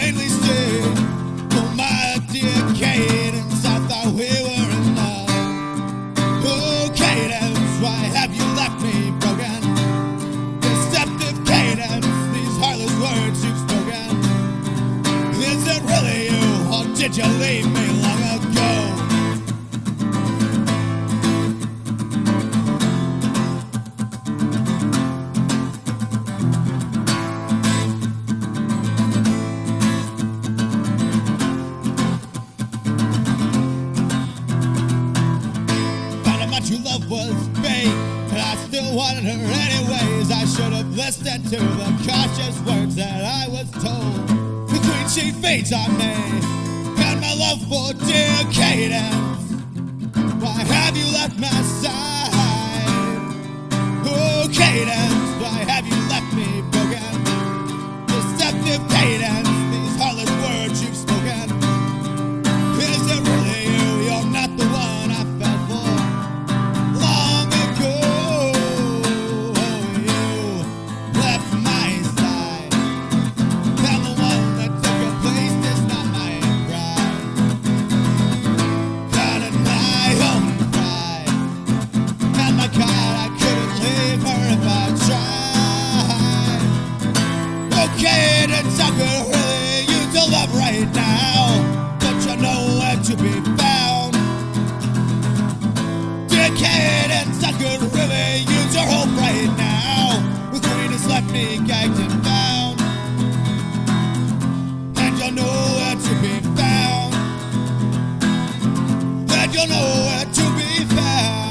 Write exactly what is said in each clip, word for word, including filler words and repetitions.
plainly see. Oh, my dear Cadence, I thought we were in love. Oh, Cadence, why have you left me broken? Deceptive Cadence, these heartless words you've spoken. Is it really you, or did you leave me long ago? True love was fake, and I still wanted her anyways. I should have listened to the cautious words that I was told. The queen, she feeds on me, and my love for dear Cadence. Why have you left my side? Oh, Cadence, why have you left me broken? Deceptive Cadence, these heartless words you've spoken. Is it really you? You're not the one I fell for. Cadence, I could really use your love right now, but you know where to be found. Dear Cadence, I could really use your hope right now. The queen has left me gagged and bound, and you'll know where to be found. And you'll know where to be found.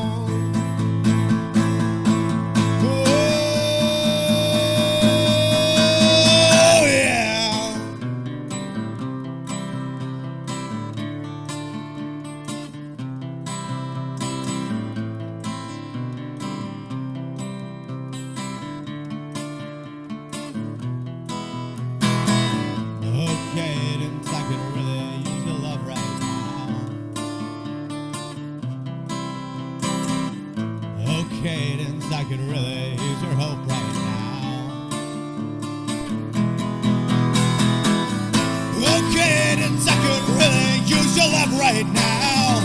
Cadence, I could really use your love right now. Oh, Cadence, I could really use your hope right now. Oh, Cadence, I could really use your love right now.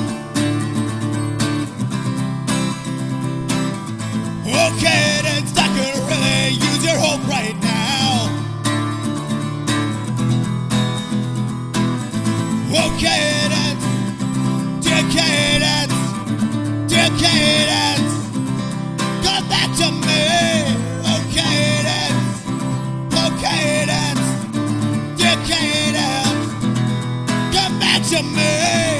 Oh, Cadence, I could really use your hope right now. Oh, Cadence, dear Cadence, dear Cadence, come back to me. Oh, Cadence, oh, Cadence, dear Cadence, come back to me.